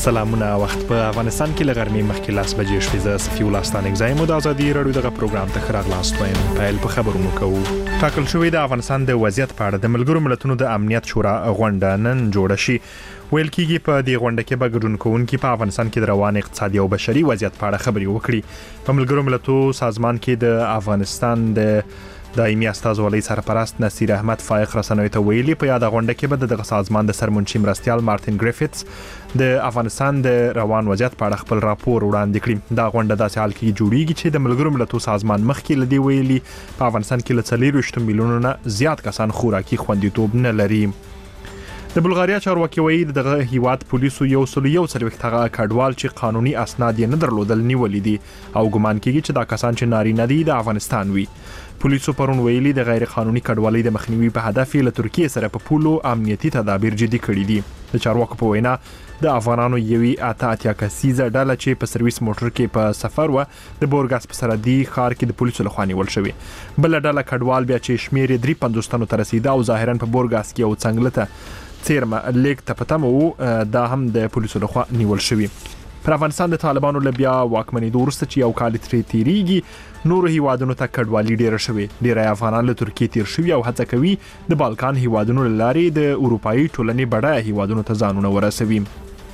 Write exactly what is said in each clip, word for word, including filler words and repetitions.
سلامونه وخت په افغانستان کې لغرمې مخکې لاس بجې شوې ز صفي ولستان اگزایم د ازادي رادیو دغه پروګرام ته خراغلاست وایم په په خبرونو کوو ټاکل شوې د افغانستان د وضعیت په اړه د ملګرو ملتونو د امنیت شورا غونډه نن جوړه شي ویل کېږي په دې غونډه کې به ګډون کوونکي په افغانستان کې د روان اقتصادي او بشري وضعیت په اړه خبرې وکړي په ملګرو ملتونو سازمان کې د افغانستان د دایمي استازولۍ سرپرست نصیر احمد فائق رسنوي ته ویلي په یاد غونډه کې به دغه سازمان د سرمنشي مرستيال مارټین ګریفټس د افغانستان د روان وضعیت په اړه خپل راپور وړاندې کړي دا غونډه د حال کې جوړیږي چې د ملګرو ملتونو سازمان مخکې لدی ویلي په افغانستان کې ل څلور ویشت میلیونو نه زیات کسان خوراکي خوندیتوب نه لري د بلغاریا چارواکي وایي دغه هیواد پولیسو یو سل یو سروکتغه کډوال چې قانوني اسناد یې نه درلودل نیولې دي او ګمان کېږي چې دا کسان چې نارینه دي د افغانستان وي پولیسو پرون ویلي د غیر قانوني کډوالۍ د مخنیوي په هدف له ترکیه سره په پولو امنیتي تدابیر جدي کړي دي د چارواکو په وینا د افغانانو یوي اته اتیا کسیزه ډله چې په سرویس موټر کې په سفر و د بورګاس په سرحدي ښار کې د پولیسو لخوا نیول شوی بل ډله کډوال بیا چې شمیر درې پنځوس تنو ته رسیده او ظاهرا په بورګاس کې او څنګلته چیرمه لیک ته پتمو دا هم د پولیسو لخوا نیول شوی پر افغانستان د طالبانو لبیا واکمنۍ دورسته چې یو کال تری تیریږي نور هیوادونو ته کډوالي ډیره شوی ډیره افغانان له ترکیه تیر شوی او هڅه کوي د بالکان هیوادونو لارې د اروپאי ټولنې بډای هیوادونو ته ځانونه ورسوي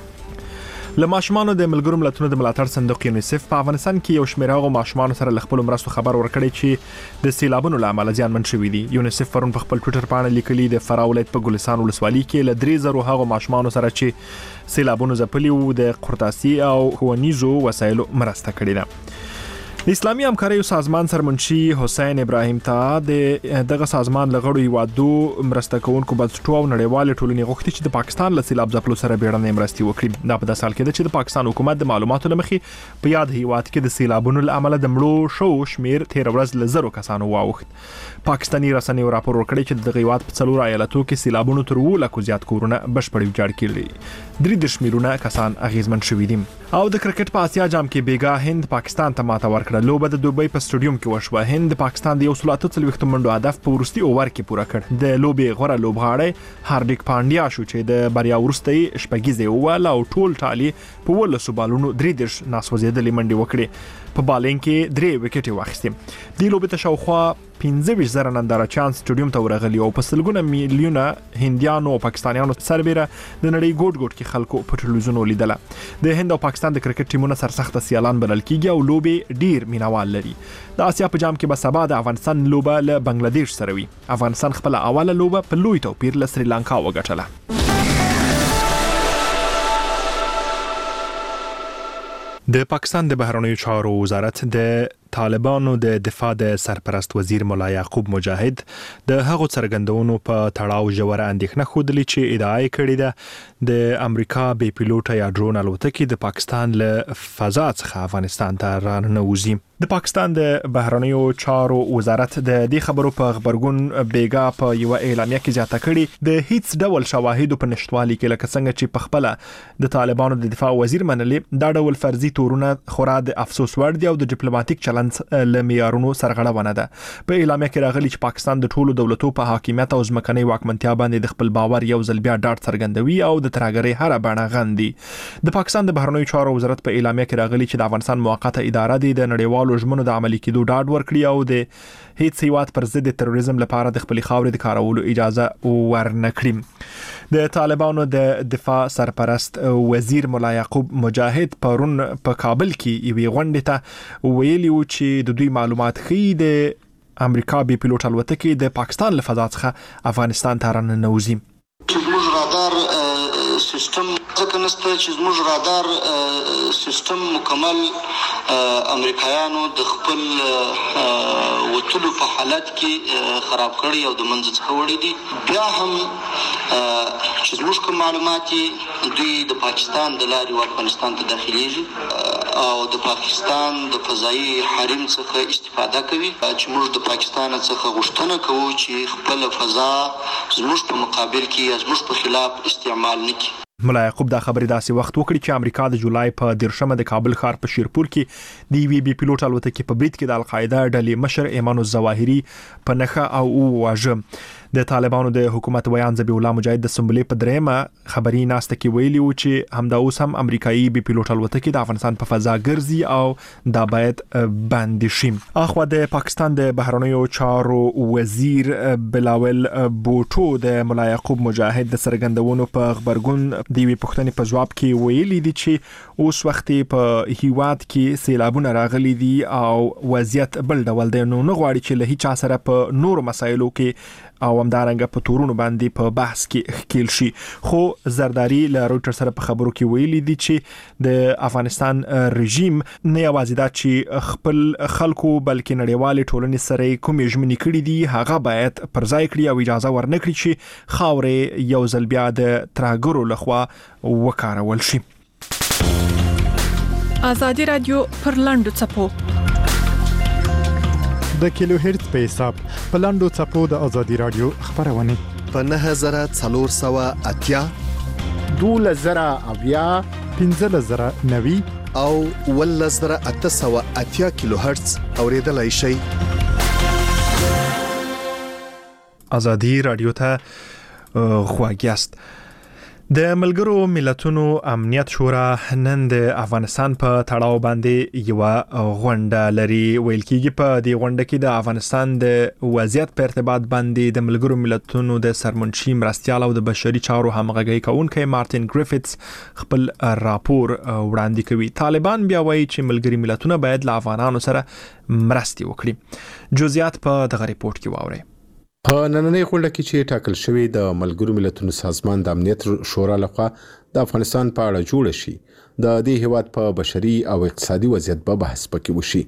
له ماشومانو د ملګرو ملتونو د ملاتړ صندوق یونیسف په افغانستان کې یو شمېر هغه ماشومان سره خپل مرستو خبر ورکړي چې د سیلابونو لامل ځانمن شوي دي یونیسف پرون په خپل ټوئیټر باندې لیکلي د فراه ولایت په ګلستان ولسوالۍ کې ل درې زره هغه ماشومان سره چې سیلابونو ځپلي وو د قرطاسي او ښوونیزو وسایلو مرسته کړې ده د اسلامي همکارۍ سازمان سرمنشي حسین ابراهیم ته د دغه سازمان لغړو یوادو مرسته کوونکو بنسټونو او نړیوال ټولنې غوښتي چې د پاکستان له سیلاب ځپلو سره بیړنۍ مرستې وکړي دا په داسې حال کې ده چې د پاکستان حکومت د معلوماتو لمخې په یاد هیواد کې د سیلابونو له امله د مړو شو شمیر تیر ورځ له زرو کسانو واوښت پاکستاني رسنیو راپور ورکړی چې د هیواد په څلور ایالتو کې سیلابونو تر اووه لکو زیات کورونه بشپړ ویجاړ کړي درې دېرش میلیونه کسان اغیزمن شوي دي او د کرکټ په اسیا جام کې بیګا هند پاکستان ته ماته ورکړه لوبه د دوبۍ په سټډیوم کې وشوه هند د پاکستان د یو سل اته څلوېښت منډو هدف په وروستي اوور کې پوره کړ د لوبې غوره لوبغاړی هاردیک پانډیا شو چې د بریا وروستي شپږیزه وواله او ټول ټالي په ولسو بالونو درې دېرش ناسوځېدلې منډې وکړې په بالینګ کې درې وکټې واخیستې د لوبې ته شاوخوا پنځه ویشت زره نندارچیان سټډیوم ته ورغلي او په سلګونه میلیونه هندیانو او پاکستانیانو سربېره د نړۍ ګوټ ګوټ کې خلکو په ټلویزیون ولیدله د هند او پاکستان د کرکټ ټیمونو سرسخته سیالان بلل کیږي او لوبې ډیر مینوال لري د اسیا په جام کې به سبا د افغانستان لوبه له بنگلاديش سره وي افغانستان خپل اوله لوبه په لوی توپیر له سریلانکا وګټله د پاکستان د بهرنیو چارو وزارت د طالبانو د دفاع د سرپرست وزیر مولا یعقوب مجاهد د هغو څرګندونو په تړاو ژوره اندېښنه ښودلې چې ادعا کړې ده د امریکا بې پیلوټه یا ډرون الوتکې د پاکستان له فضا څخه افغانستان ته راننوځي د پاکستان د بهرنیو چارو وزارت د دې خبرو په خبرګون بیګا په یو اعلامیه کې زیاته کړې د هیڅ ډول شواهدو په نشټوالي کې لکه څنګه چې په خپل د طالبانو د دفاع وزیر منلې دا ډول فرضي تورونه خورا د افسوس وړ دي او د ډیپلوماټیک چلند له معیارونو سرغړونه ده په اعلامیه کې راغلي چې پاکستان د ټولو دولتونو په حاکمیت او ځمکنۍ واکمنتیا باندې د خپل باور یو ځل بیا ډاډ څرګندوي او د ترهګرۍ هر بڼه غندي د پاکستان د بهرنیو چارو وزارت په اعلامیه کې راغلي چې د افغانستان موقته اداره د نړیوالو ژمنو د عملي کېدو ډاډ ورکړي او د هیڅ هیواد پر ضد تروریزم لپاره د خپل خاورې د کارولو اجازه ورنکړي د طالبانو د دفاع سرپرست وزیر مولا یعقوب مجاهد پرون په کابل کې یوې غونډې ته ویلي و چې د دوی معلومات ښیي د امریکا بې پیلوټ الوتکې د پاکستان له فضا څخه افغانستان ته راننوځي زموږ رادار سیستم ځکه نشته چې زموږ رادار سیستم مکمل امریکایانو د خپل وټلو په حالت کې خراب کړی او د منځ څخه وړي دي بیا هم چې زموږ کوم معلومات دوی د پاکستان د لارې افغانستان ته داخليږي او د پاکستان د فضایي حریم څخه استفاده کوي چې موږ د پاکستان څخه غوښتنه کوو چې خپل فضا زموږ په مقابل کې زموږ په خلاف استعمال نکړي مولا یعقوب دا خبرې داسې وخت وکړي چې امریکا د جولای په دیرشمه د کابل ښار په شیرپور کې د یوې بې پیلوټ الوتکې په برید کې د القاعده ډلې مشر ایمان الظواهري په نښه او وواژه د طالبانو د حکومت ویان ذبیح الله مجاهد د سمبولې په درېمه خبري ناسته کې ویلي و چې همدا اوس هم امریکایي بي پیلوټ الوتکې د افغانستان په فضا ګرځي او دا باید بند شي. اخو د پاکستان د بهرنیو چارو وزیر بلاول بوټو د مولا یعقوب مجاهد د سرګندونو په خبرګون دی وی پښتنې په جواب کې ویلي دي چې اوس وخت په هیواد کې سیلابونه راغلي دي او وضعیت بل ډول دی، نو نه غواړي چې له هیڅ سره په نور مسایلو کې او همدارنګه په تورونو باندې په بحث کې ښکیل شي. خو زرداری له رويټر سره په خبرو کې ویلي دي چې د افغانستان رژیم نه یوازې دا چې خپل خلکو بلکې نړیوال ټولنې سره کومې ژمنې کړې دي هغه باید پر ځای کړي او اجازه ورنکړي چې خاورې یو ځل بیا د ترهګرو لخوا وکارول شي. آزادي رادیو پر لاندو څپو د کیلو هرتز په حساب په لاندو څپو د آزادي رادیو خبرونه په نه هزار څلور سوه اتیا دوله زره اویا پنځه زره نوي او ول زره اته سوه اتیا کیلو هرتز اوریدلای شي. آزادي رادیو ته خواږیاست. د ملګرو ملتونو امنیت شورا نن د افغانستان په تړاو باندې یو غونډه لري. ویل کېږي په دې غونډه کې د افغانستان د وضعیت په ارتباط باندې د ملګرو ملتونو د سرمنشي مرستیال او د بشري چارو همغږي کوونکی مارټین ګریفټس خپل راپور وړاندې کوي. طالبان بیا وایي چې ملګري ملتونه باید له افغانانو سره مرستې وکړي. جزئیات په دغه ریپورت کې واورئ. په نننۍ غونډه کې چې ټاکل شوی د ملګرو ملتونو سازمان د امنیت شورا لخوا د افغانستان په اړه جوړ شي د دې هیواد په بشري او اقتصادي وضعیت په بحث پکې وشي.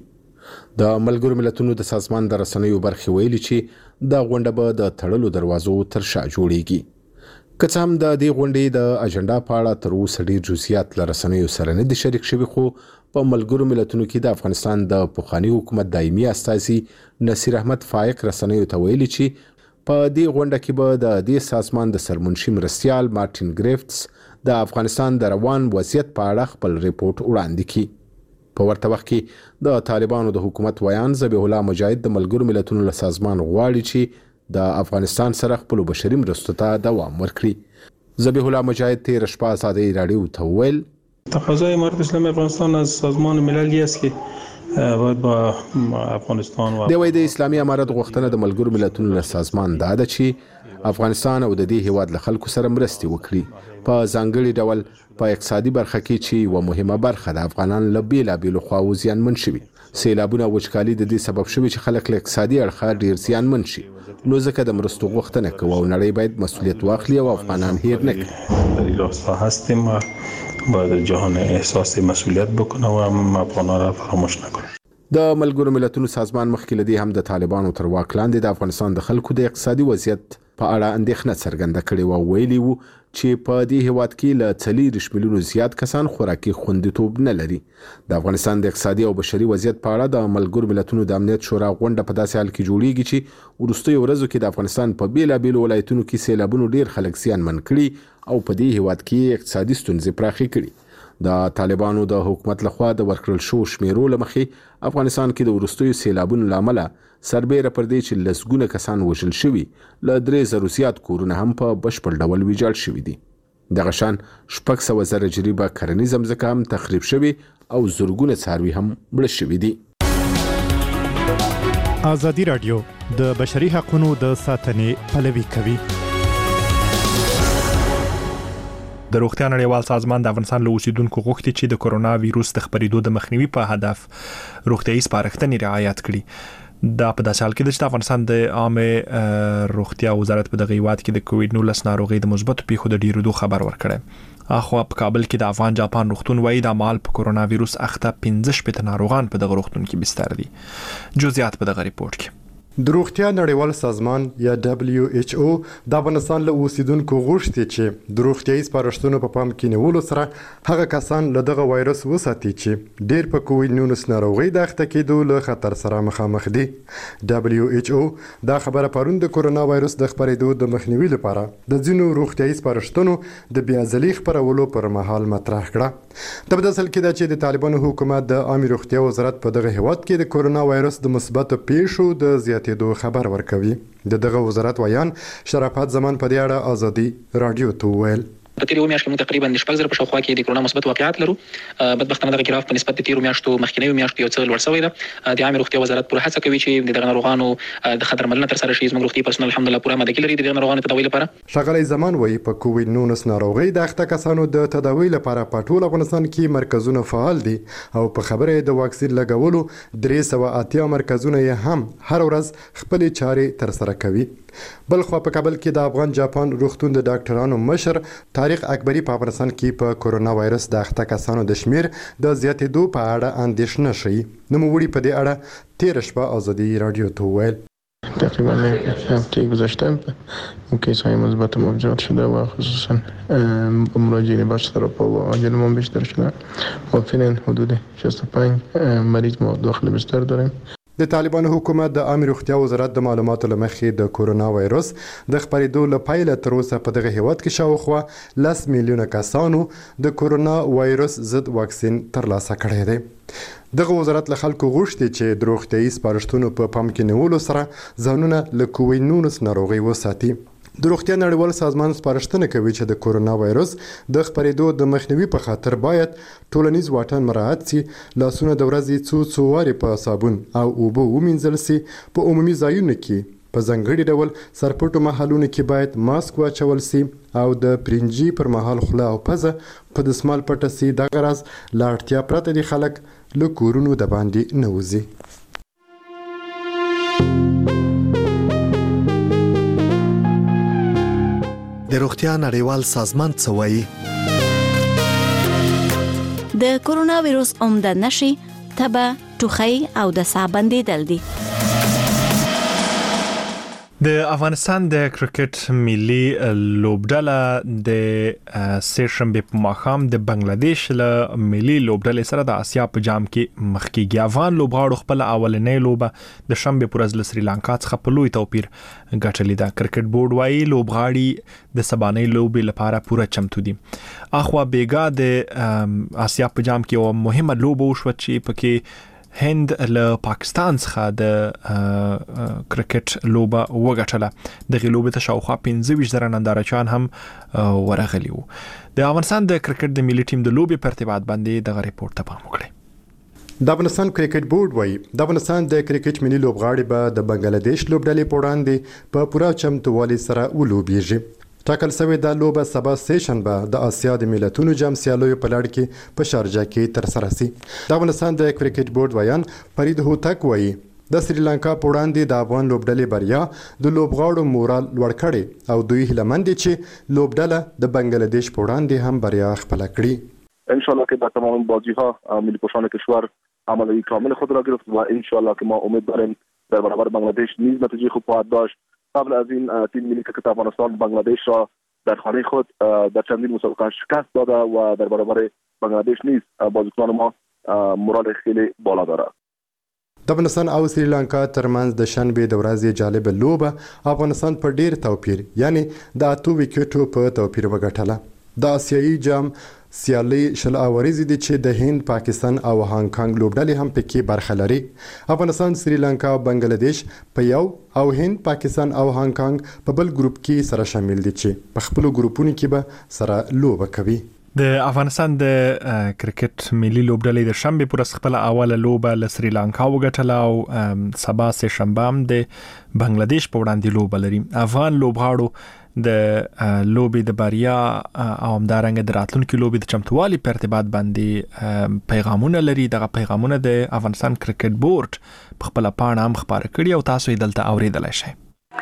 د ملګرو ملتونو د سازمان د رسنیو برخې ویلي چې د غونډه به د تړلو دروازو تر شا جوړیږي. که څه هم د دې غونډې د اجنډا په اړه تر اوسه ډېر جزئیات له رسنیو سره نه دي شریک شوي، خو په ملګرو ملتونو کې د افغانستان د پخواني حکومت دایمي استازي نصیر احمد فائق رسنیو ته ویلي چې په دې غونډه کې به د دې سازمان د سرمنشي مرستیال مارټین ګریفټس د افغانستان د روان وضعیت په اړه خپل ریپورت وړاندې کړي. په ورته وخت کې د طالبانو د حکومت ویان ذبیح الله مجاهد د ملګرو ملتونو له سازمان غواړي چې د افغانستان سره خپل بشري مرستو ته دوام ورکړي. ذبیح الله مجاهد تیر شپه آزادي رادیو ته ویل تقاضای امارت اسلامی افغانستان از سازمان ملل است که باید با افغانستان و د اسلامي امارت غوښتنه د ملګرو ملتونو له سازمان دا ده چې افغانستان او د دې هیواد له خلکو سره مرستې وکړي، په ځانګړي ډول په اقتصادي برخه کې چې یوه مهمه برخه د افغانان له بیلابیلو خواو زیانمن شوي. سیلابونه او وچکالي د دې سبب شوي چې خلک له اقتصادي اړخه ډیر زیانمن شي، نو ځکه د مرستو غوښتنه کوو او نړۍ باید مسؤلیت واخلي او افغانان هیر نه کړي. در این راستا هستیم و باید جهان احساس مسئولیت بکنه و هم افغانان را فراموش نکنه. د ملګرو ملتونو سازمان مخکې لدی هم د طالبانو تر واک لاندې د افغانستان د خلکو د اقتصادي وضعیت په اړه اندېښنه څرګنده کړې و. ویلي وو چې په دې هیواد کې له څلور میلیونو زیات کسان خوراکي خوندیتوب نه لري. د افغانستان د اقتصادي او بشري وضعیت په اړه د ملګرو ملتونو د امنیت شورا غونډه په داسې حال کې جوړیږي چې وروستیو ورځو کې د افغانستان په بیلابیلو ولایتونو کې سیلابونو ډیر خلک زیانمن کړي او په دې هیواد کې اقتصادي ستونزې پراخې کړي. د طالبانو د حکومت لخوا د ورکړل شو شمیرو لمخې افغانستان کې د وروستیو سیلابونو لامل سربېره پر دې چې لسګونه کسان وژل شوي، له درې زرو زیات کورونه هم په بشپړ ډول ویجاړ شوي دي. دغه شان شپږ سوه زره جریبه کرنیز ځمکه هم تخریب شوي او زرګونه څاروي هم مړه شوي دي. آزادي رادیو د بشري حقوقو د ساتنې پلوي کوي. د روغتیا نړیوال سازمان د افغانستان له اوسیدونکو غوښتي چې د کورونا وایروس د خپرېدو د مخنیوي په هدف روغتیايي سپارښتنې رعایت کړي. دا په داسې حال کې چې د افغانستان د عامه روغتیا وزارت په دغه هیواد کې د کووډ نولس ناروغۍ د مثبتو پیښو د ډیرېدو خبر ورکړی. اخو په کابل کې د افغان جاپان روغتون وایي د مال په کورونا وایروس اخته پنځه شپېته ناروغان په دغه روغتون کې بستر دي. جزئیات په دغه ریپورت کې. د روغتیا نړیوال سازمان یا دبلیو ایچ او د افغانستان له اوسیدونکو غوښتي چې د روغتیايي سپارښتنو په پام کې نیولو سره هغه کسان له دغه وایرس وساتي چې ډیر په کووډ نولس ناروغۍ د اخته کېدو له خطر سره مخامخ دي. دبلیو ایچ او دا خبره پرون د کورونا وایرس د خپرېدو د مخنیوي لپاره د ځینو روغتیايي سپارښتنو د بیا ځلي خپرولو پر مهال مطرح کړه. د بدل کې دا چې د طالبانو حکومت د عامه روغتیا وزارت په دغه هیواد کې د کورونا وایرس د مثبت پیښو د زیات زیاتېدو خبر ورکوي. د دغه وزارت ویان شرافت زمان په دې اړه ازادي رادیو ته وویل. په تیرو میاشتو کې موږ تقریبا شپږ زره په شاوخوا کې د کرونا مثبت واقعات لرو. بدبختانه دغه ګراف په نسبت د تیرو میاشتو مخکینیو میاشتو یو څه لوړ شوی ده. د عامه روغتیا وزارت پوره هڅه کوي چې دغه ناروغانو د خطر درملنه ترسره شي. زموږ روغتي پرسونل الحمدلله پوره آمادګي لري د دغه ناروغانو تداوی لپاره. ښاغلی زمان وایي په کووډ نولس ناروغۍ د اخته کسانو د تداوی لپاره په ټول افغانستان کې مرکزونه فعال دي او په خبره د واکسین لګولو درې سوه اتیا مرکزونه یې هم هر ورځ خپلې چارې ترسره کوي. بلخوا په کابل کې د افغان جاپان روغتون د ډاکټرانو مشر طارق اکبري په افغانستان کې په کورونا وایرس د اخته کسانو د شمیر د زیاتېدو په اړه اندېښنه ښیي. نوموړي په دې اړه تېره شپه ازادي رادیو ته وویل. تقریبا هفته گذشته کیس‌های مثبت موجود شده و خصوصا مراجعین بیشتر و عاجل ما بیشتر شده و فعلا حدود شصت و پنج مریض ما داخل بستر داریم. د طالبانو حکومت د عامه روغتیا وزارت د معلوماتو له مخې د کورونا وایرس د خپرېدو له پیله تر اوسه په دغه هیواد کې شاوخوا لس میلیونه کسانو د کورونا وایرس ضد واکسین ترلاسه کړی دی. دغه وزارت له خلکو غوښتي چې د روغتیایي سپارښتنو په پام کې نیولو سره ځانونه له کووډ نولس ناروغۍ وساتي. د روغتیا نړیوال سازمان سپارښتنه کوي چې د کورونا وایرس د خپرېدو د مخنیوي په خاطر باید ټولنیز واټن مراعات سي، لاسونه د ورځې څو څو وارې په صابون او اوبه ومینځل سي، په عمومي ځایونو کې په ځانګړي ډول سرپټو محلونو کې باید ماسک واچول سي او د پرنجي پر مهال خوله او پزه په دسمال پټه سي. دغه راز له اړتیا پرته د خلک له کورونو د باندې نه وځي. د روغتیا نړیوال سازمان څه وایي؟ د کورونا وایرس عمده نښې تبه، ټوخی او د ساه بندېدل دي. د افغانستان د کرکټ ملي لوبډله د سهشنبه په ماښام د بنگلاديش له ملي لوبډلې سره د آسیا په جام کې مخ کېږي. افغان لوبغاړو خپل اولنۍ لوبه د شنبه پر ورځ له سریلانکا څخه په لوی توپیر ګټلې ده. کرکټ بورډ وايي لوبغاړي د سبانۍ لوبې لپاره پوره چمتو دي. اخوا بیګا د آسیا په جام کې یو مهمه لوبه وشوه چې پکې هند له پاکستان څخه د کرکټ لوبه وګټله. دغه لوبه ته شاوخوا پنځه ویشت زره نندارچیان هم ورغلي وو. د افغانستان د کرکټ د ملي ټیم د لوبې په ارتباط باندې دغه ریپورت ته پام وکړئ. د افغانستان کرکټ بورډ وایي د افغانستان د کرکټ ملي لوبغاړي به د بنگلاديش لوبډلې په وړاندې په پوره چمتووالي سره ولوبېږي. ټاکل شوې دا لوبه سبا سهشنبه د آسیا د ملتونو جام سیالیو په لړ کې په شارجه کې ترسره شي. د افغانستان د کرکټ بورډ ویان فرید هوتک وایي د سریلانکا په وړاندې د افغان لوبډلې بریا د لوبغاړو مورال لوړ کړي او دوی هیلهمند دي چې لوبډله د بنگلاديش په وړاندې هم بریا خپله کړي. انشالله که در تمام بازی‌ها ملی پوشان کشور عملی کامل خود را گرفت و انشالله که ما امید داریم در برابر بنگلاديش نیز نتیجه خوب خواهد داشت. قبل از این تیم ملی کرکت افغانستان بنگلاديش را در خانه خود در چندین مسابقه شکست داده و در برابر بنگلاديش نیز بازیکنان ما مورال خیلی بالا داره. د افغانستان او سریلانکا ترمنځ د شنبه د ورځې جالب لوبه افغانستان په ډیر توپیر یعنی د اتو وکټو په توپیر وګټله. د آسیایي جام سیالي شل اوریزې دي چې د هند، پاکستان او هانګ کانګ لوبډلې هم پکې برخه لري. افغانستان، سریلانکا او بنگلاديش په یو او هند، پاکستان او هانګ کانګ په بل ګروپ کې سره شامل دي چې په خپل ګروپونو کې به سره لوبه کوي. د افغانستان د کرکټ ملي لوبډلې د شنبه پر ورځ خپل اوله لوبه له سریلانکا وګټله او سبا سه شنبه هم د بنگلاديش په وړاندې لوبه لري. افغان لوبغاړو د لوبې د بریا او همدارنګه د راتلونکي لوبې د چمتووالي په ارتباط باندې پیغامونه لري. دغه پیغامونه د افغانستان کرکټ بورډ په خپل پاڼه هم خپاره کړي او تاسو یې دلته اوریدلای شئ.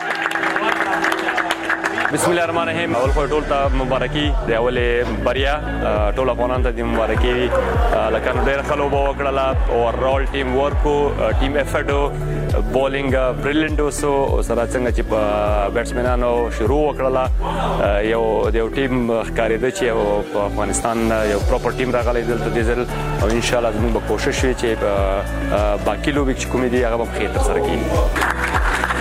بسم الله الرحمن الرحیم. اول خو ټول ته مبارکي د اولې بریا ټول افغانانو ته د مبارکي لکه نو ډېر خلک به وکړله اوورال ټیم ورکو ټیم افرټ بولینګ بریلینټ وسو سره څنګه چې بیټسمنانو شروع وکړله یو د یو ټیم ښکارېده چې په افغانستان یو پراپر ټیم راغلی دلته دې ځل او انشاءالله زموږ به کوشش وي چې باقي لوبې چې کومې دي هغه به په خیر ترسره کړي.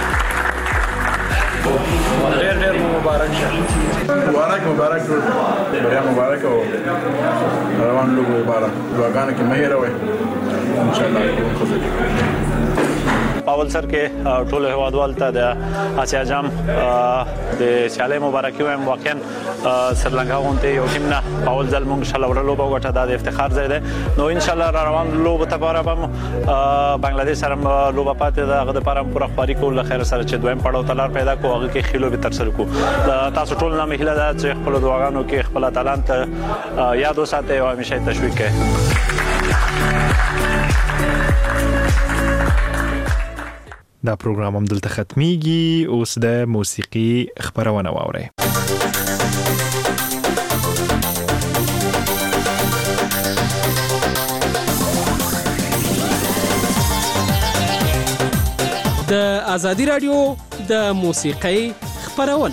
ډېر ډېر مبارک شه. مبارک مبارک ټول بریا مبارک او روان لوبو لپاره دعاګانې کې مه هېروئ انشاءالله. پاول سر کې ټول هوادوال ته د آسیا جام د سیالي مبارکي وایم. واقعا سرلنکا غونډه یو ټیم نه پاول ځل موږ شل ورلو په وټه د افتخار ځای ده. نو ان شاء الله روان لوب ته بار به بنگلاديش سره لوب پاتې د غد پرم پوره خوري کول خیر سره چې دویم پړاو تلار پیدا کو هغه کې خېلو به تر سره کو. تاسو ټول نه مهله ده چې خپل دعاګانو کې خپل تعلانت یاد وساتئ او همیشه تشویق کړئ. دا پروګرام هم دلته ختميږي. اوس د موسیقي خبرونه واورئ. د ازادي رادیو د موسیقي خبرونه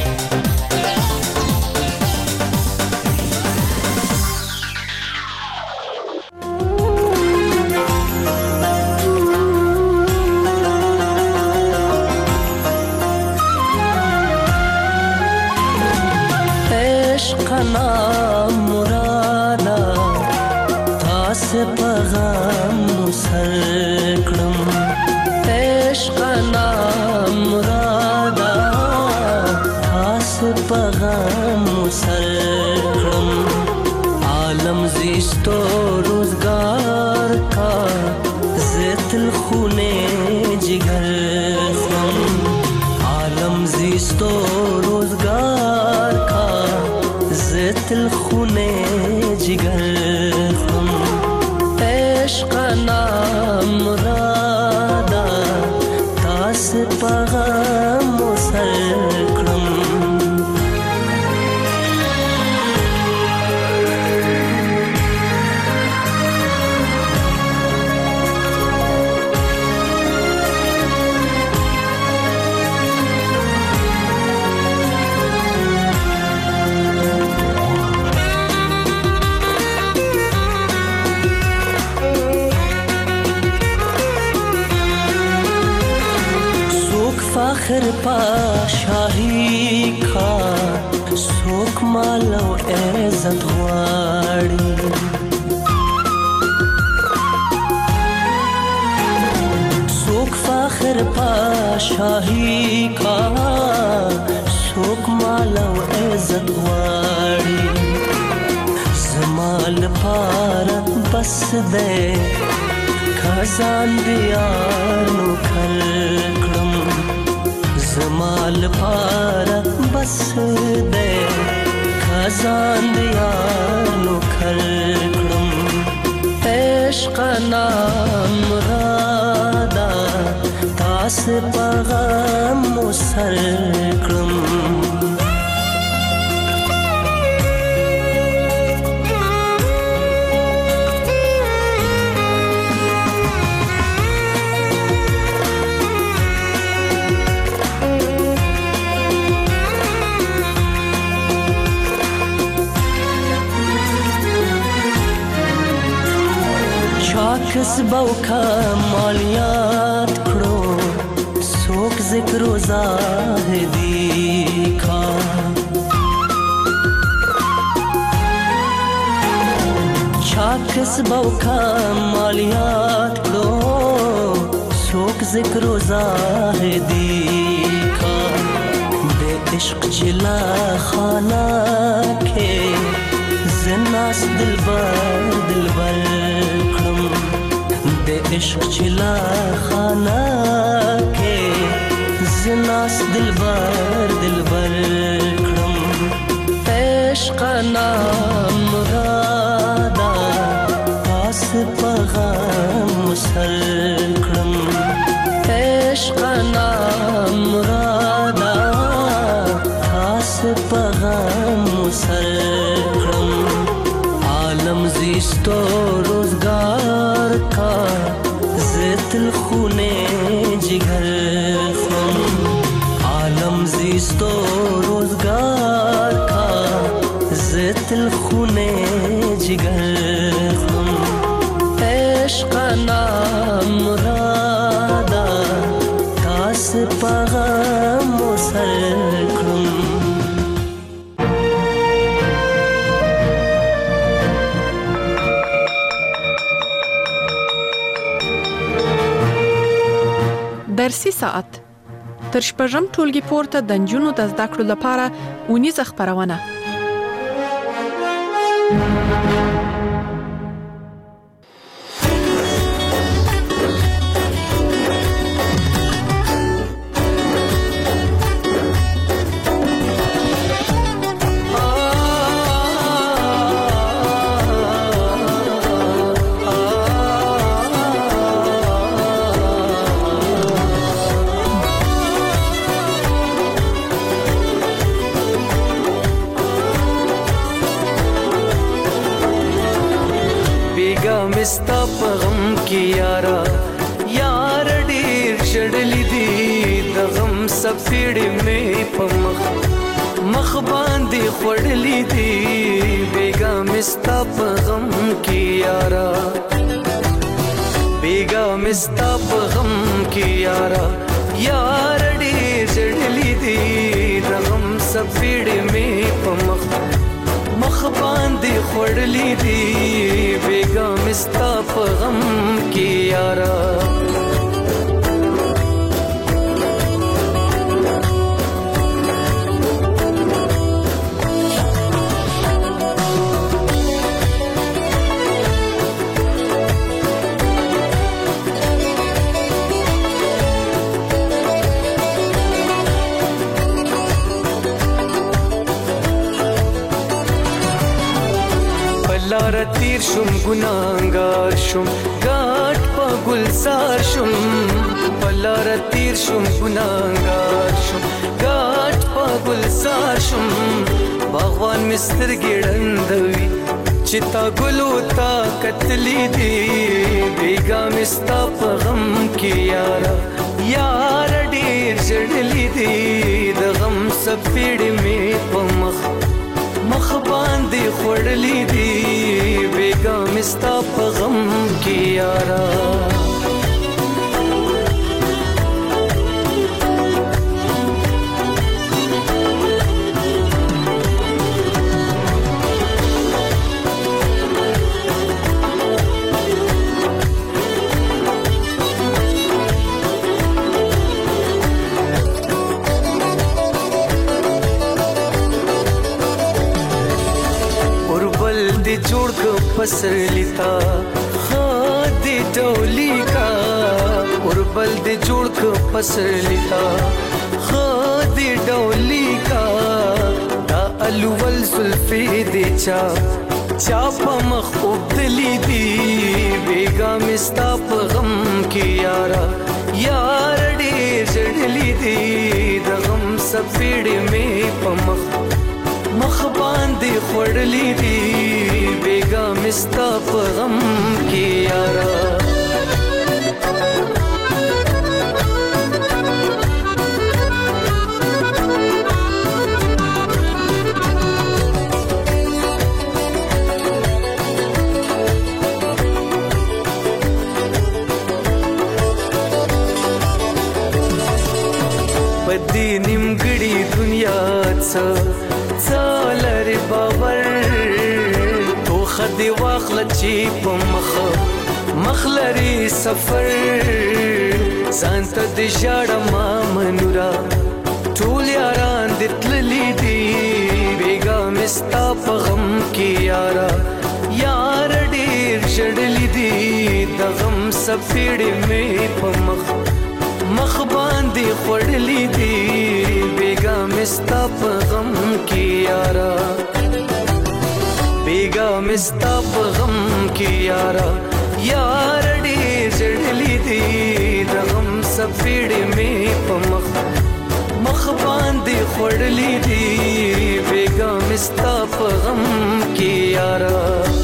فخر پا شاهی کا سوک مالو عزت غواړي سوک فخر پا شاهی کا سوک مالو عزت غواړي زمال پار بس دے خزان دیانو کلکم زمال پارا بس دے خزان دیانو کلکم عشق نام رادا تاس پغم مسلکم کسبو کمالیات کړو څوک ذکر و زاهدی کا چا کسبو کمالیات کړو څوک ذکر و زاهدی کا د عشق چلا خانه کې زناس دلبر دلبر عشق چلا خانہ کے زناس دلبر دلبر کرم عشق نام مرادا پاس پغم سر کرم عشق نام مرادا پاس پغم سر کرم عالم زیستو روزگار کا زیتل خونے جگر خم عالم زیستو روزگار کا زیتل خونے جگر خم عشق نام مرادا تاس پغم سر کرم درسي ساعت تر شپږم ټولګي پورته د نجونو د زده کړو لپاره اونیزه خپرونه. مستا پغم کی یارا یار ډیر شړلی دی د غم سفیړې مې په مخ مخ باندې خړلی دی بیګا مستا پغم کی یارا بیګا مستا پغم کی یارا یار ډیر شړلی دی د غم سفیړې مې په مخ مخ باندې خړلی دی بیګا مستا په غم کې یارا لار تیر شم ګناهګار شم ګاټ په ګلزار شم لار تیر شم ګناهګار شم ګاټ په ګلزار شم باغوان مستر ګړندوي چتا ګلو تا کتلی دی بیګا مستا په غم کې یارا یار ډیر جړلی دی د غم سپېړې مې په مخ مخ باندې خړلی دی بیګا مستا په غم کې یارا جوړ کو پسر لیتا خادي ډولي کا اور بل دې جوړ کو پسر لیتا خادي ډولي کا دا الول زلفي دې چا چا په مخ وبدلی دی بیګا مستا په غم کې یارا یار ډېر جړلی دی د غم سپېړې مې په مخ مخ باندې خړلی دی بیګا مستا په غم کې یارا پدې نیمګړې دنیا څه څالر باور تو خدي واخل چی په مخ مخلري سفر ځان ته د ژړه ما منورا ټول یاران د تللی دی بیګا مستا په غم کې یارا یار ډېر جړلی دی د غم سپېړې مې په مخ مخ باندې خړلی دی بیګا مستا په غم کې یارا بیګا مستا په غم کې یارا یار ډېر جړلی دی د غم سپېړې مې په مخ مخ باندې خړلی دی بیګا مستا په غم کې یارا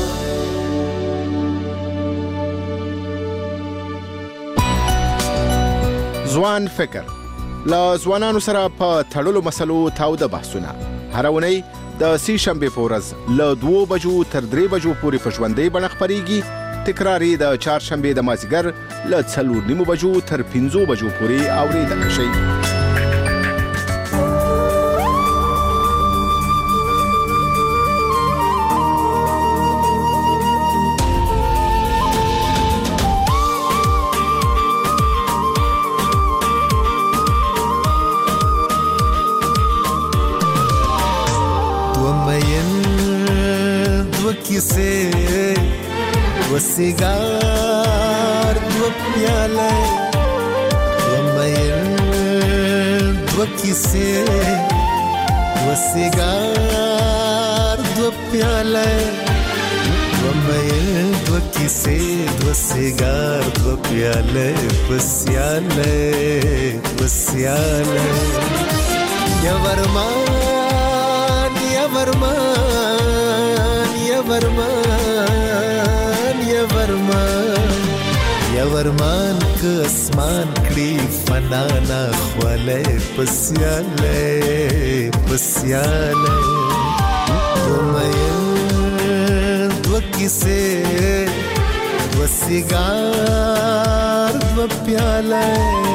ځوان فکر لا ځوانانو سره په تړلو مسلو تاوده بحثونه هر اونۍ د سې شنبې په ورځ له دوو بجو تر درې بجو پورې په ژوندۍ بڼه خپرېږي تکرار یې د چهارشنبې د مازدیګر له څلور نیمو بجو تر پنځو بجو پورې اورېدلی شئ. وسیګار دو پیاله ومایل دو کیسې وسیګار دو پیاله ومایل دو کیسې دو سیګار دو پیاله پسیاله پسیاله یا ورمان یا ورمان یا ورمان یا ورمان یا ورمان که اسمان کړي فنا نه خواله پسیاله پسیاله ومایل دو کیسې دو سیګار دو پیاله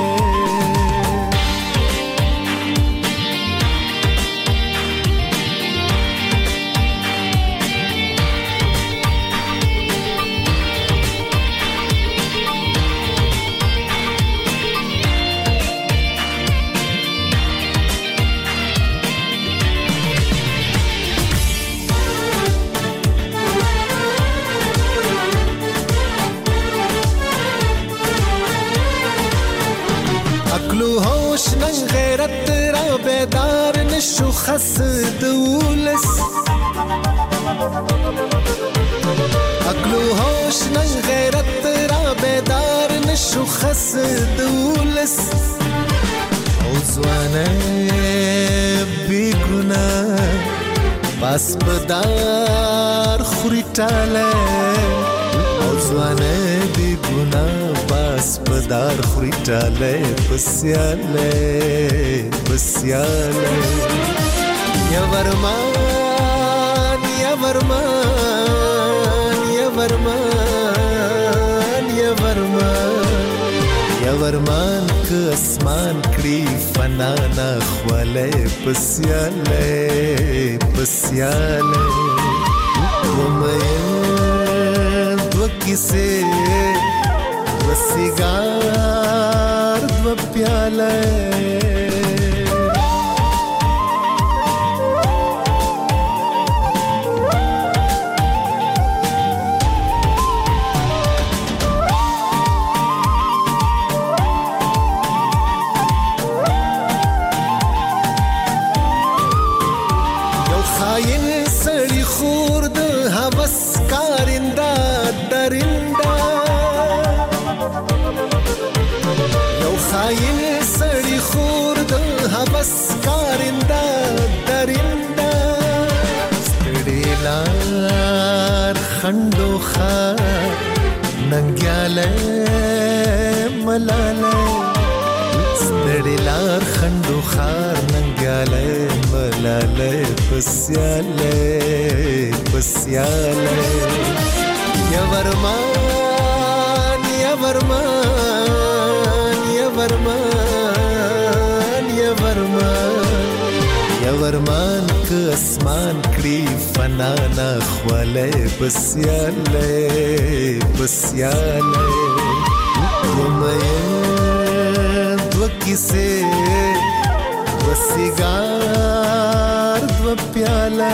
غیرت را بیدار نشو خس دولس عقلو هوش نن غیرت را بیدار نشو خس دولس او زوانه بی گناه باس پدار خوری تاله او زوانه بی گناه باس پدار خوری تاله پسیاله پسیاله یا ورمان یا ورمان یا ورمان یا ورمان یا ورمان که اسمان کړي فنا نه خواله پسیاله پسیاله ومایل دو کیسې دو سیګار دو پیاله خندو خار ننګیاله ملاله ستړي لار خندو خار ننګیاله ملاله پسیاله پسیاله یا ورمان یا ورمان یا ورمان یا ورمان یا ورمان که اسمان کړي فنا نه خواله پسیاله پسیاله ومایل دو کیسې دو سیګار دو پیاله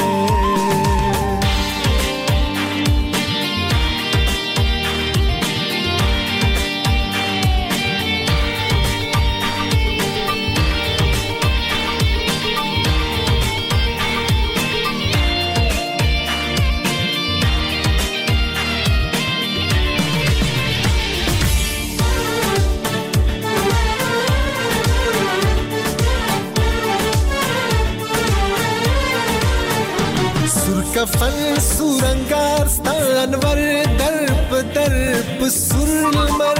کفن سورنگار ستانور درب درب سر المر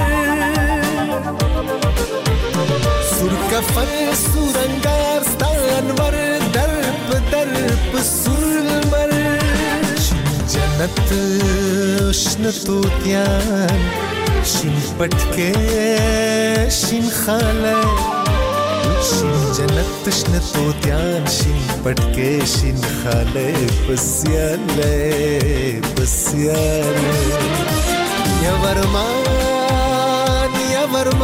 سر کفن سورنگار ستانور درب درب سر المر جنت شنتو تیان شین پټکه شین خاله شین جنت شنتو تیان شین پټکه شین خاله پسیاله پسیاله یا ورمان یا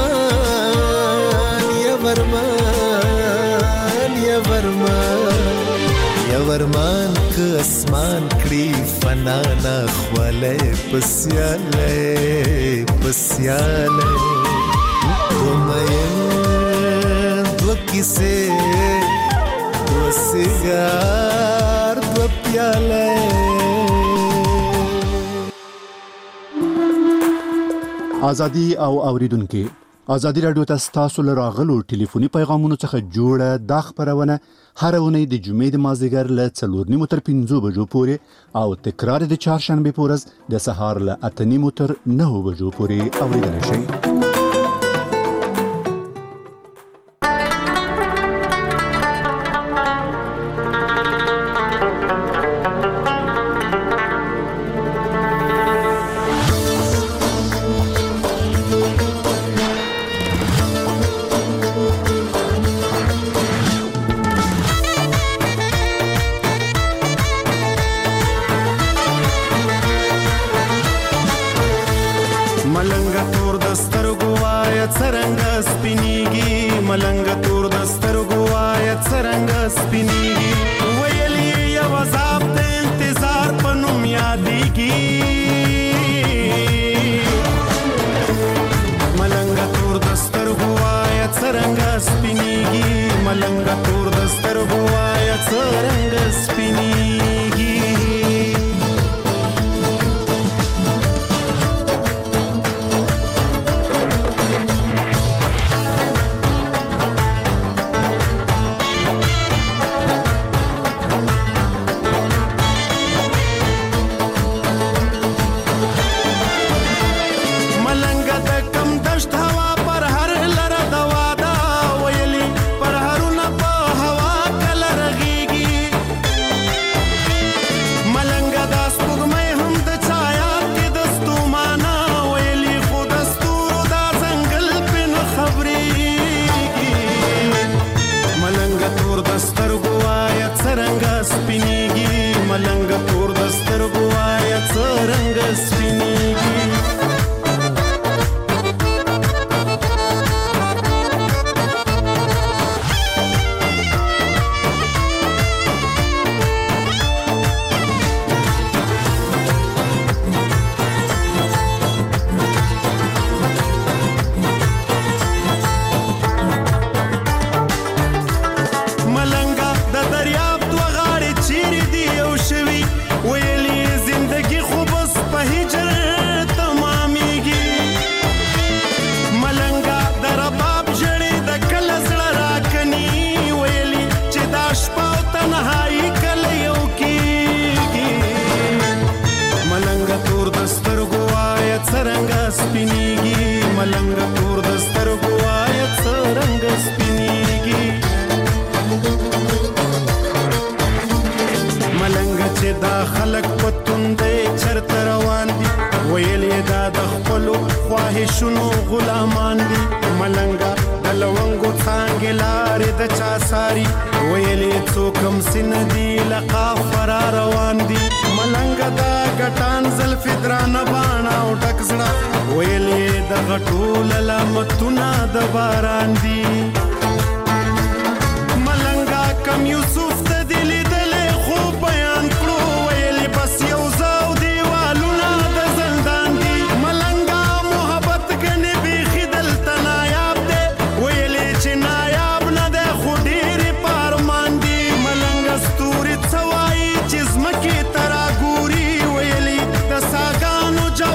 ورمان یا ورمان یا ورمان یا ورمان که اسمان کړي فنا نه خولې پسیاله پسیاله دومره دو کیسه دو سیگار دو پیاله. ازادي او اوریدونکو ازادي رادیو ته تاسو له راغلو ټلیفوني پیغامونو څخه جوړه د خبرونه هر ونې د جمعې د مازیګر له څلور نیمو تر پنځو بجو پورې او تکرار د چهارشنبه پورز د سهار له اته نیمو تر نهو بجو پورې اوریدل شي.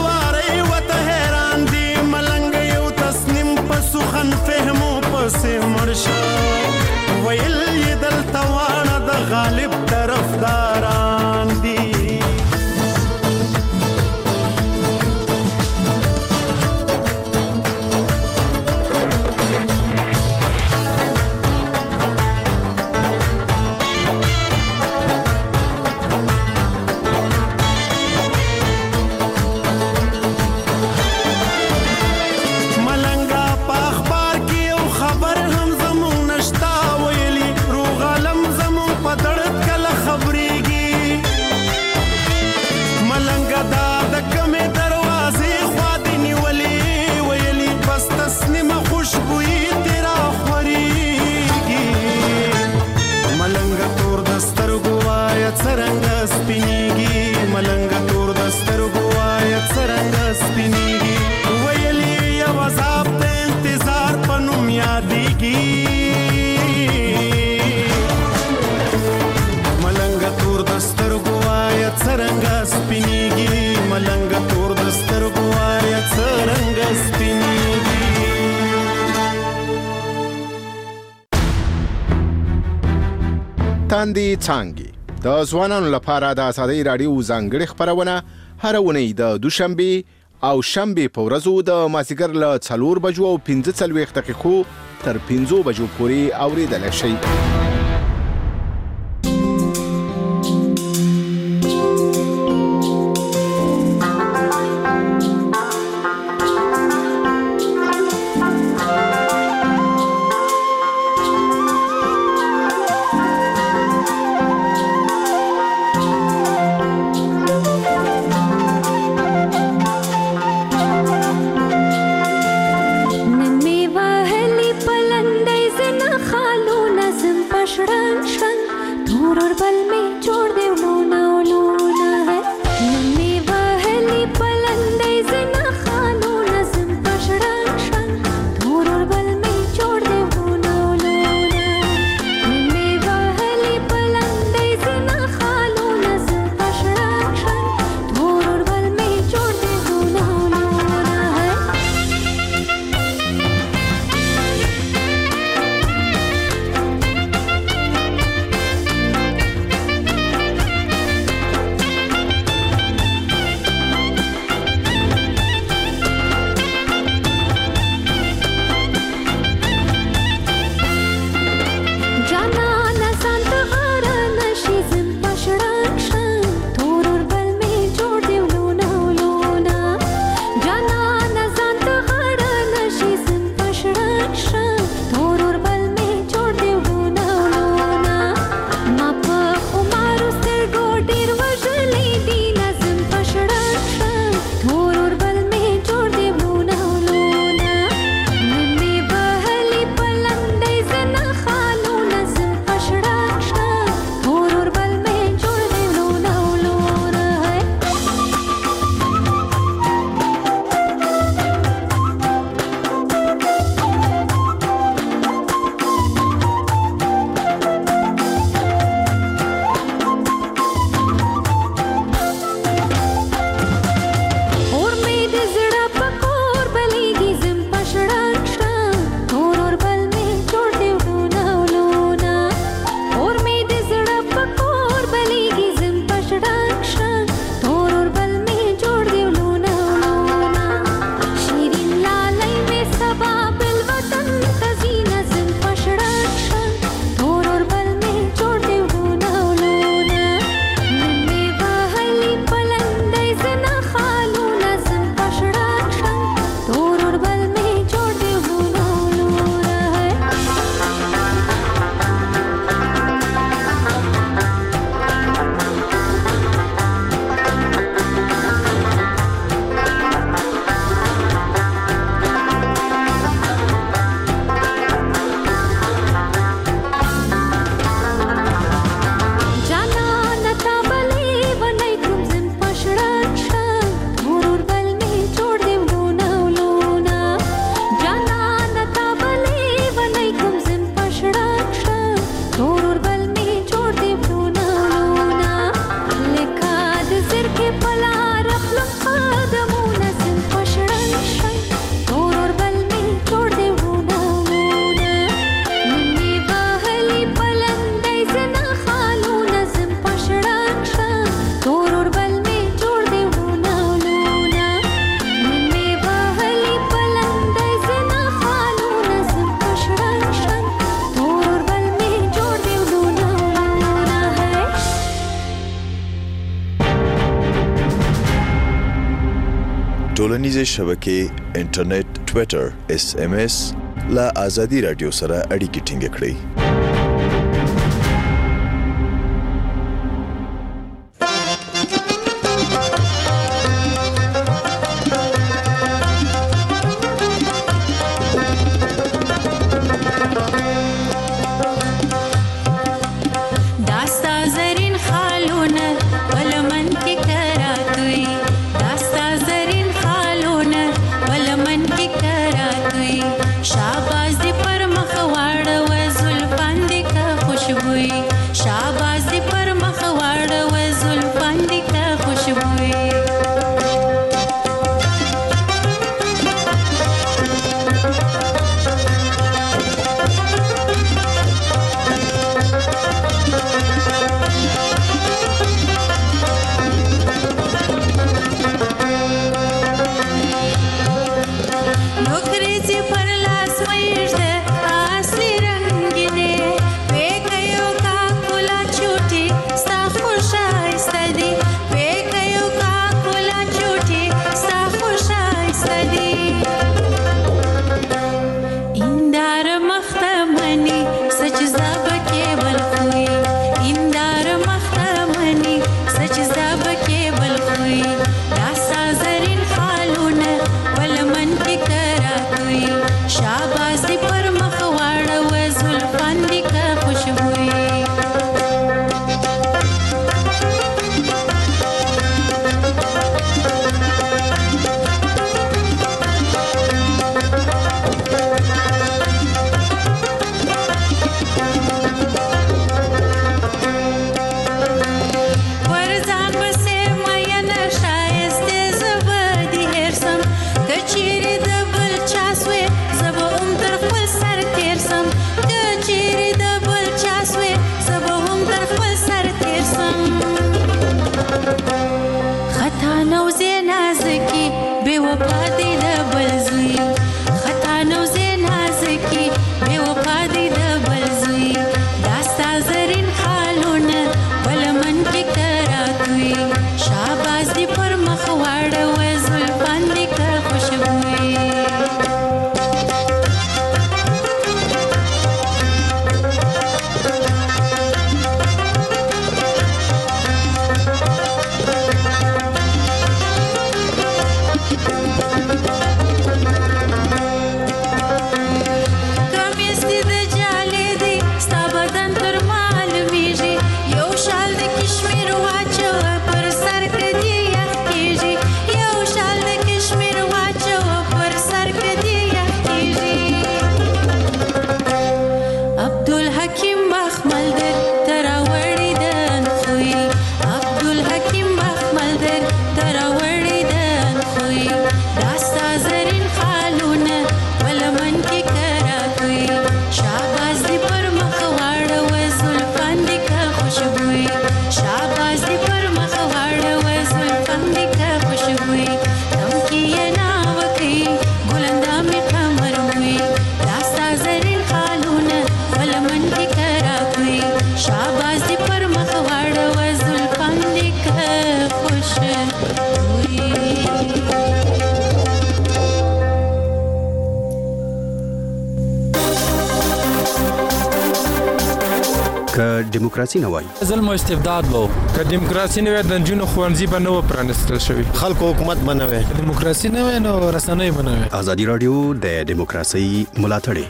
Sim کاندي څانګې د ځوانانو لپاره د ازادۍ راډیو ځانګړې خپرونه هر اونۍ د دوشنبه او شنبه په ورځو د مازیګر له څلور بجو او پنځه څلوېښت دقیقو تر پنځو بجو پورې اورېدلی شئ. ټولنیزې شبکې انټرنیټ ټویټر اس ام اس لا ازادي رادیو سره اړیکې ټینګ کړئ. शाबाश दी पर मखवाड़ व जुल्फ شاباس دی پر مخ واړه وزل باندې که خوش وي که دیموکراسي نه وای ظلم او استبداد وو که دیموکراسي نه وای د جنونو خوانځي به نه و پرانستل شوی خلکو حکومت به نه وای دیموکراسي نه وای نو رسنۍ به نه وای ازادي رادیو د دیموکراسي ملاتړی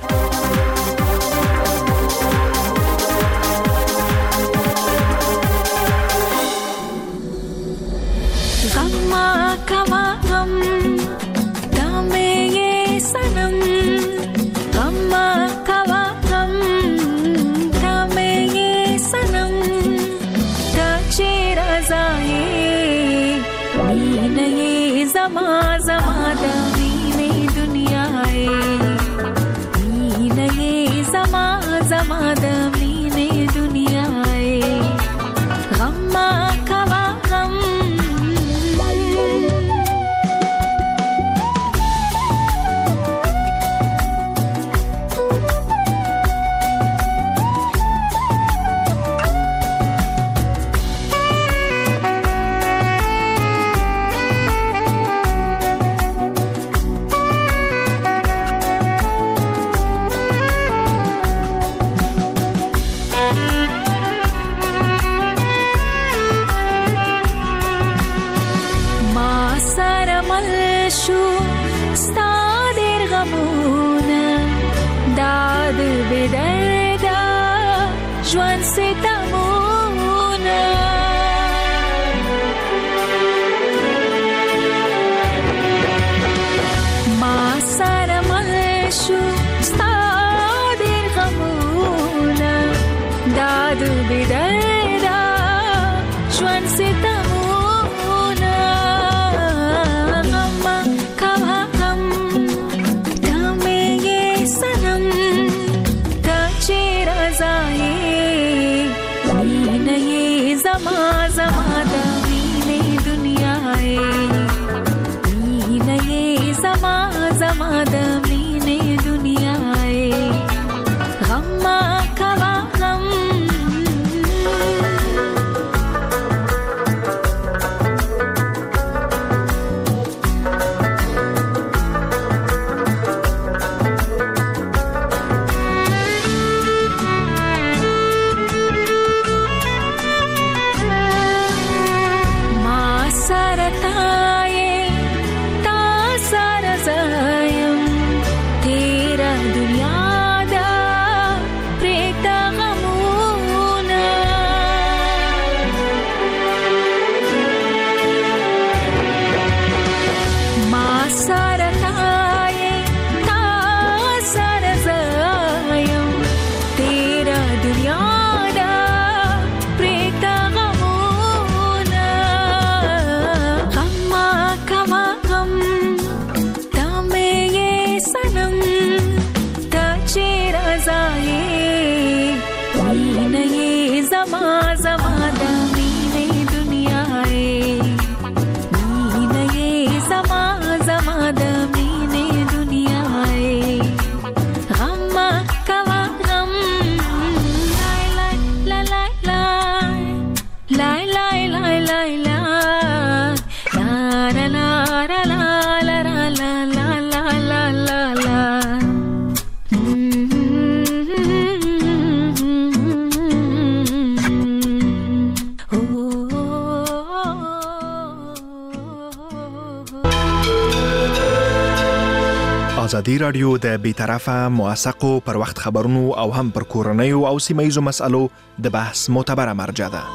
ازادي رادیو د بیطرفه موثقو پر وخت خبرونو او هم پر کورنیو او سیمه‌ییزو مسألو د بحث معتبره مرجع ده.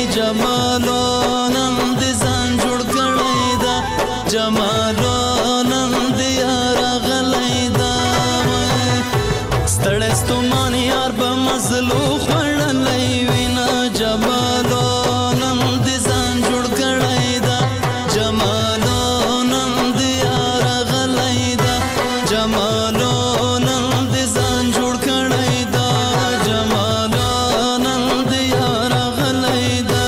جمالو نن دې ځان جوړ کړی دا جمالو نن دې یار غلی دا ستړی ستومان یار به مزلو خوړلی وینا جمالو نن دې ځان جوړ کړی دا جمالو نن دې یار غلی دا جمالو نن دې ځان جوړ کړی دا جمالو نن دې یار غلی دا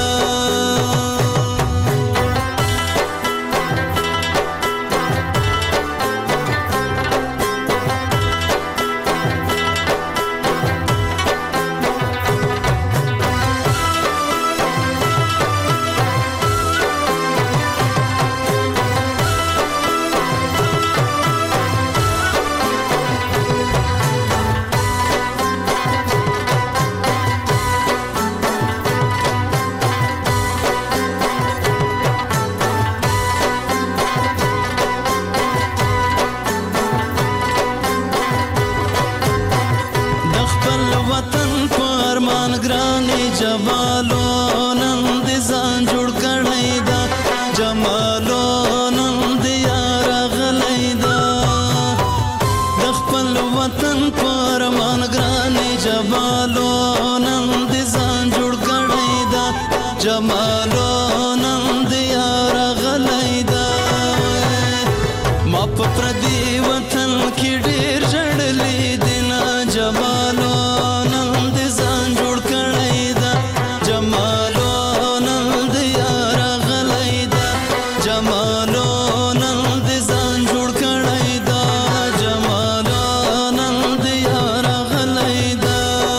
جمالو نن دې ځان جوړ کړی دا جمالو نن دې یار غلی دا د خپل وطن په ارمان ګرانې جمالو نن دې ځان جوړ کړی دا جمالو نن دې یار غلی دا ما په پردي وطن کې ډېر ژړلې دي نه جمالو نن دې ځان جوړ کړی دا جمالو نن دې یار غلی دا جمالو نن دې ځان جوړ کړی دا جمالو نن دې یار غلی دا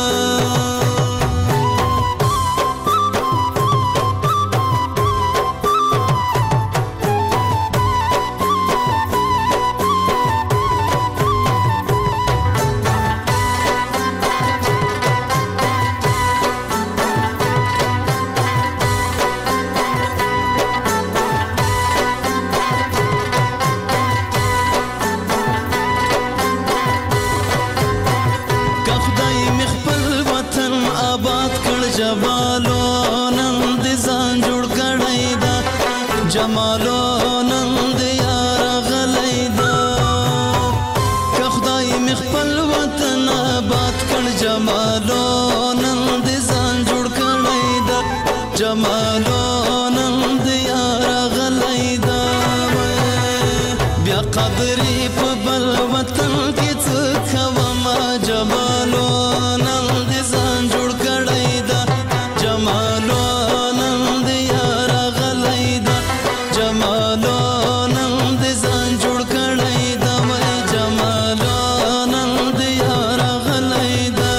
جمالو نن دې ځان جوړ کړی دا جمالو نن دې یار غلی دا که خدای مې خپل وطن آباد کړ جمالو نن دې ځان جوړ کړی دا جمالو نن دې یار غلی دا بیا قبرې په بل وطن کې څه کوم جمالو نن دې ځان جوړ کړی دا جمالو نن دې یار غلی دا جمالو نن دې ځان جوړ کړی دا وای جمالو نن دې یار غلی دا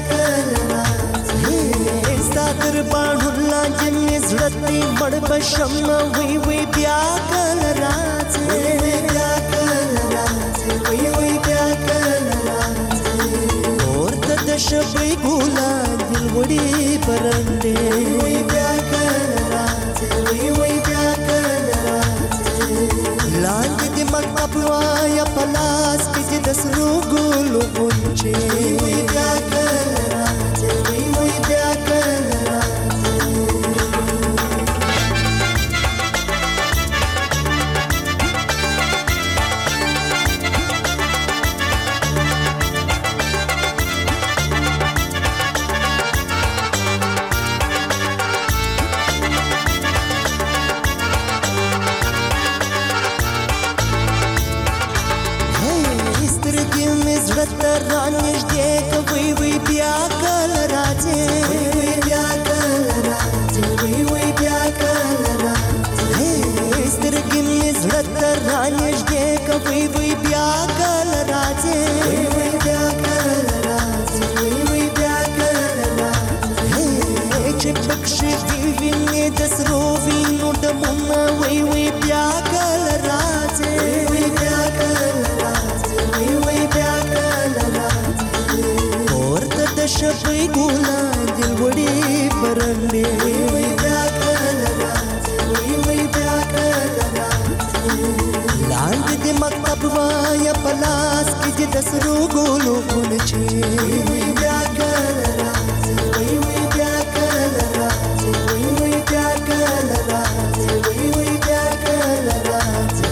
کله راځي ستا تر باڼو لاندې مې زړه دی مړ به شم وی وی بیا کله راځي بیا کله راځي وی وی بیا کله راځي اورته د شپې ګلان دل وړي پرندې وی بیا کله راځي وی وی بیا کله راځي لاندې د مکتب وایا په لاس کې چې د سرو ګلو غونچې وی بیا کله راځي وی وی بیا کله راځي رانږدې کوي وی بیا کله راځي وی بیا کله راځي وی وی بیا کله راځي سترګې مې زړه ته رانږدې کوي وی بیا کله راځي وی وی بیا کله راځي وی وی بیا کله راځي چې پکښې وینې د سرو وینو ډمونه وی وی بیا کله راځي وی بیا کله راځي وی وی بیا کله شپې ګلان دل وړي پرندې وی وی بیا کله راځي وی وی بیا کله راځي لاندې د مکتب وایا په لاس کې د سرو ګلو غونچې وی وی بیا کله راځي وی وی بیا کله راځي وی وی بیا کله راځي وی وی بیا کله راځي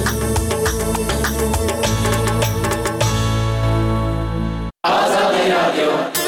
آزادي رادیو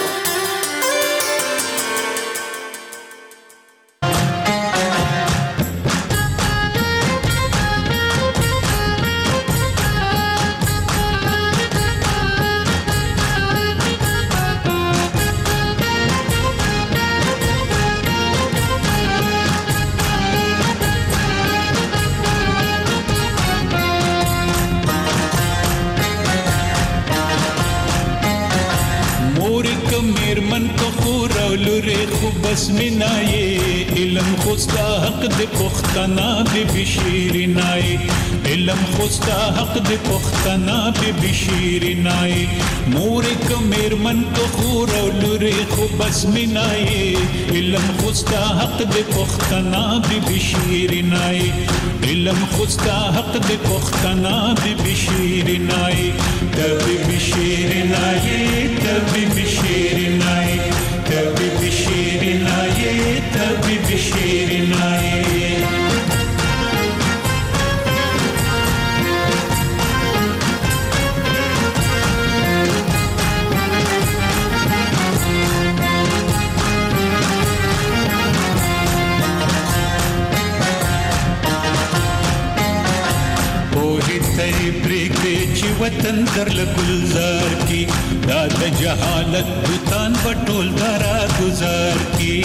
بس منایه علم خوستا حق د پختنا به بشیرنای علم خوستا حق د پختنا به بشیرنای مور کمر من کو خور لوري خو بس منایه علم خوستا حق د پختنا به بشیرنای علم خوستا حق د پختنا به بشیرنای تب بشیرنای تب بشیرنای تبي بشيرناي تبي بشيرناي وطن در لگلزار کی داد جہالت بوتان بٹول دارا گزار کی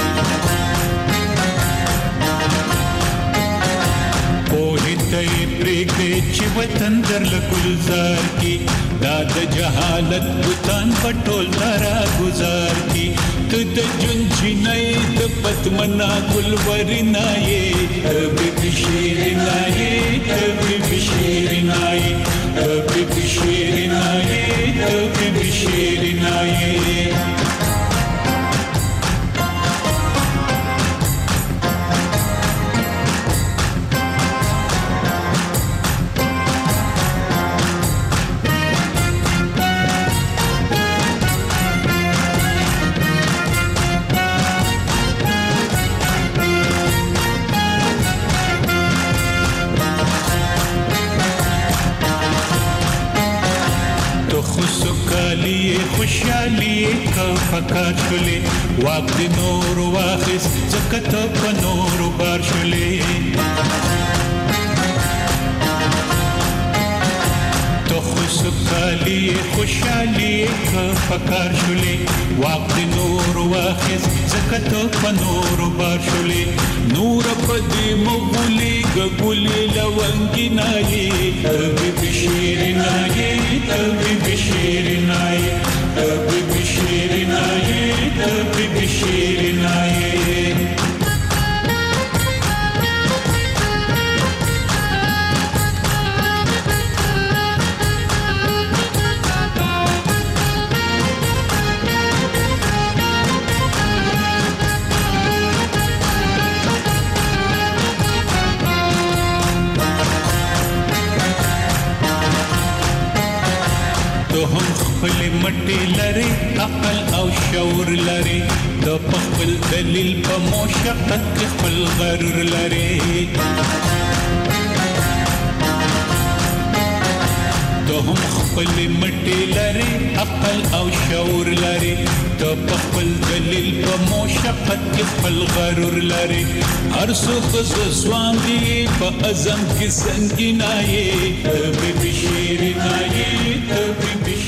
پوہی تئی پریگ دے چی وطن در لگلزار کی داد جہالت بوتان بٹول دارا گزار کی تد جن جنائی دپت منا گلوری نائے تبی بشیر نائے تبی بشیر نائے تبی بشیر نائے تبی بشیر نائے خوشحالی کا فکر شلے واق دی نور واخس زکت پا نور بار شلے تو خوشحالی خوشحالی کا فکر شلے واق دی نور واخس زکت پا نور بار شلے نور پا دی مغولی گگولی لونگی نائی تبی بشیر نائی تبی بشیر نائی تبی بشیر نائی ته بیبي شیرینه یې خپل مټي لري عقل او شعور لري د خپل دلیل په مشقت کې خپل غرور لري ته هم خپل مټي لري عقل او شعور لري د خپل دلیل په مشقت کې خپل غرور لري هر څوک ځوان دی په اعظم کې سنگینای ته به شیرینای ته به